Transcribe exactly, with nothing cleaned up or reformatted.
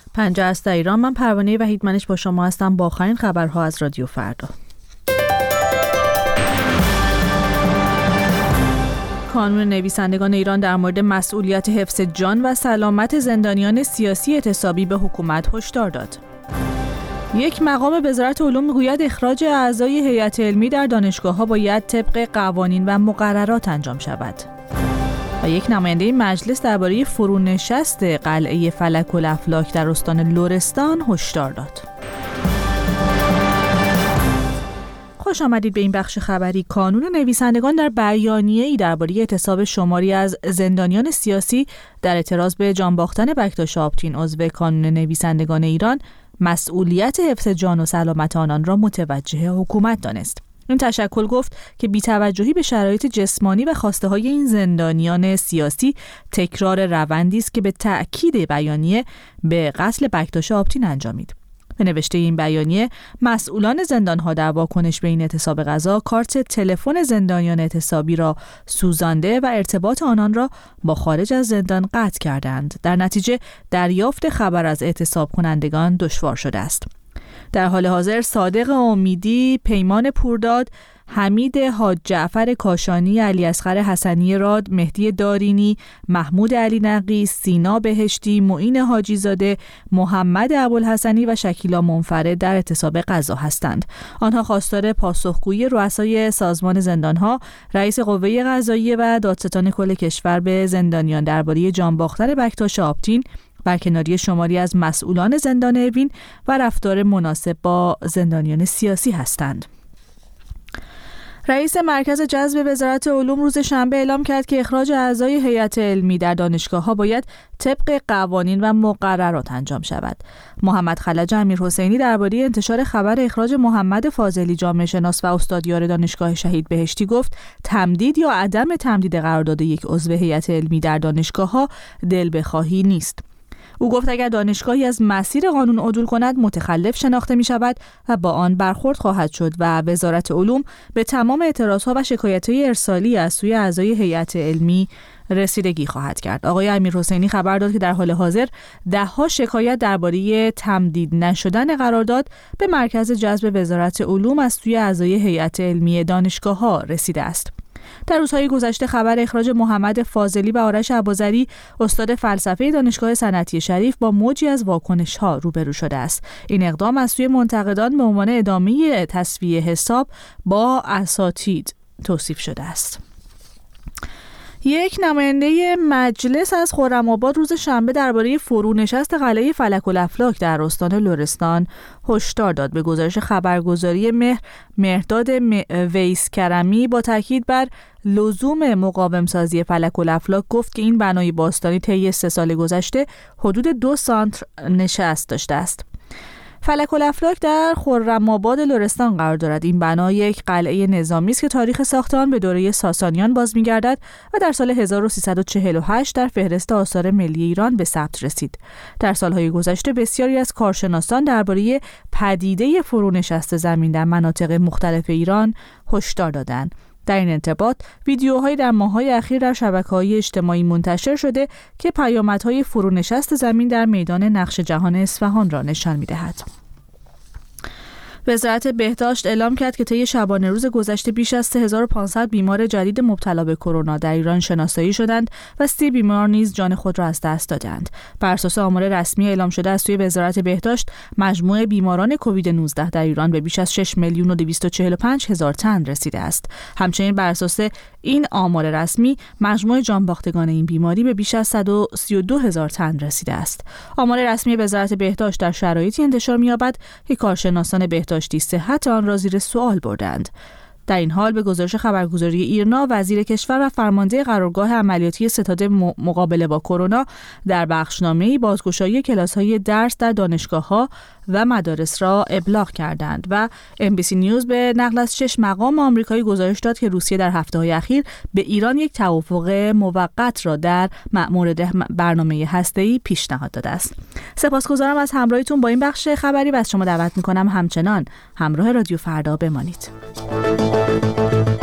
پنجاه است در ایران. من پروانه وحیدمنش با شما هستم با آخرین خبرها از رادیو فردا. کانون نویسندگان ایران در مورد مسئولیت حفظ جان و سلامت زندانیان سیاسی اعتصابی به حکومت هشدار داد. یک مقام وزارت علوم میگوید اخراج اعضای هیئت علمی در دانشگاه‌ها باید طبق قوانین و مقررات انجام شود. و یک نماینده مجلس درباره فرونشست قلعه فلک الافلاک در استان لرستان هشدار داد. خوش آمدید به این بخش خبری. کانون نویسندگان در بیانیه‌ای درباره اعتصاب شماری از زندانیان سیاسی در اعتراض به جان باختن بکتاش آبتین عضو کانون نویسندگان ایران مسئولیت حفظ جان و سلامت آنان را متوجه حکومت دانست. این تشکل گفت که بی‌توجهی به شرایط جسمانی و خواسته‌های این زندانیان سیاسی تکرار روندی است که به تأکید بیانیه به قتل بکتاش آبتین انجامید. به نوشته این بیانیه، مسئولان زندان‌ها در واکنش به این اعتصاب غذا کارت تلفن زندانیان اعتصابی را سوزانده و ارتباط آنان را با خارج از زندان قطع کردند. در نتیجه دریافت خبر از اعتصاب کنندگان دشوار شده است. در حال حاضر صادق امیدی، پیمان پورداد، حمید حاج جعفر کاشانی، علی اصغر حسنی راد، مهدی دارینی، محمود علی نقی، سینا بهشتی، معین حاجی زاده، محمد ابوالحسنی و شکیلا منفرد در اعتصاب غذا هستند. آنها خواستار پاسخگویی رؤسای سازمان زندانها، رئیس قوه قضاییه و دادستان کل کشور به زندانیان درباره جان باختن بکتاش آبتین، برکناری شماری از مسئولان زندان اوین و رفتار مناسب با زندانیان سیاسی هستند. رئیس مرکز جذب وزارت علوم روز شنبه اعلام کرد که اخراج اعضای هیئت علمی در دانشگاه‌ها باید طبق قوانین و مقررات انجام شود. محمد خلج امیرحسینی درباره انتشار خبر اخراج محمد فاضلی جامعه شناس و استادیار دانشگاه شهید بهشتی گفت تمدید یا عدم تمدید قرارداد یک عضو هیئت علمی در دانشگاه‌ها دل بخواهی نیست. او گفت اگر دانشگاهی از مسیر قانون عدول کند متخلف شناخته می شود و با آن برخورد خواهد شد و وزارت علوم به تمام اعتراضها و شکایت‌های ارسالی از سوی اعضای هیئت علمی رسیدگی خواهد کرد. آقای امیرحسینی خبر داد که در حال حاضر ده‌ها شکایت درباره تمدید نشدن قرارداد به مرکز جذب وزارت علوم از سوی اعضای هیئت علمی دانشگاه‌ها رسیده است. در روزهای گذشته خبر اخراج محمد فاضلی و آرش ابوذری استاد فلسفه دانشگاه صنعتی شریف با موجی از واکنش‌ها روبرو شده است. این اقدام از سوی منتقدان به عنوان ادامه تسویه حساب با اساتید توصیف شده است. یک نماینده مجلس از خرم‌آباد روز شنبه درباره فرونشست قلعه فلک الافلاک در استان لرستان هشدار داد. به گزارش خبرگزاری مهر، مهرداد ویس کرمی با تاکید بر لزوم مقاوم‌سازی فلک الافلاک گفت که این بنای باستانی طی سه سال گذشته حدود دو سانتر نشست داشته است. فلک الافلاک در خرم‌آباد لرستان قرار دارد. این بنا یک قلعه نظامی است که تاریخ ساخت آن به دوره ساسانیان باز می‌گردد و در سال هزار و سیصد و چهل و هشت در فهرست آثار ملی ایران به ثبت رسید. در سالهای گذشته بسیاری از کارشناسان درباره پدیده فرونشست زمین در مناطق مختلف ایران هشدار دادند. در این ارتباط ویدیوهایی در ماه‌های اخیر در شبکه‌های اجتماعی منتشر شده که پیامدهای فرونشست زمین در میدان نقش جهان اصفهان را نشان می‌دهد. وزارت بهداشت اعلام کرد که طی شبانه روز گذشته بیش از سه هزار و پانصد بیمار جدید مبتلا به کرونا در ایران شناسایی شدند و سی بیمار نیز جان خود را از دست دادند. بر اساس آمار رسمی اعلام شده از سوی وزارت بهداشت، مجموع بیماران کووید نوزده در ایران به بیش از شش میلیون و دویست و چهل و پنج هزار تن رسیده است. همچنین بر اساس این آمار رسمی، مجموع جانباختگان این بیماری به بیش از صد و سی و دو هزار تن رسیده است. آمار رسمی وزارت بهداشت در شرایطی انتشار می‌یابد که کارشناسان بهداشتی صحت آن را زیر سوال بردند. در این حال به گزارش خبرگزاری ایرنا، وزیر کشور و فرمانده قرارگاه عملیاتی ستاد مقابله با کرونا در بخشنامه‌ای بازگشایی کلاس‌های درس در دانشگاه‌ها و مدارس را ابلاغ کردند و ام بی سی نیوز به نقل از شش مقام آمریکایی گزارش داد که روسیه در هفته‌های اخیر به ایران یک توافق موقت را در مورد برنامه هسته‌ای پیشنهاد داده است. سپاسگزارم از همراهیتون با این بخش خبری و از شما دعوت می‌کنم همچنان همراه رادیو فردا بمانید.